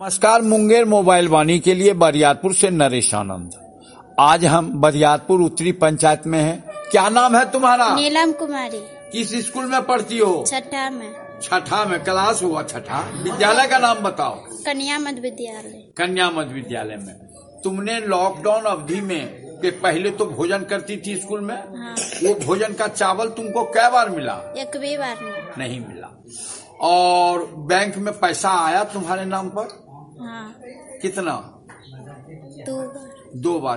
नमस्कार, मुंगेर मोबाइल वाणी के लिए बरियारपुर से नरेश आनंद। आज हम बरियारपुर उत्तरी पंचायत में हैं। क्या नाम है तुम्हारा? नीलम कुमारी। किस स्कूल में पढ़ती हो? छठा में। छठा में क्लास हुआ छठा। विद्यालय का नाम बताओ। कन्या मध्य विद्यालय। कन्या मध्य विद्यालय में। तुमने लॉकडाउन अवधि में के पहले तो भोजन करती थी स्कूल में। हाँ। वो भोजन का चावल तुमको कै बार मिला? एक भी बार नहीं मिला। और बैंक में पैसा आया तुम्हारे नाम पर? हाँ। कितना? 2 बार। 2 बार।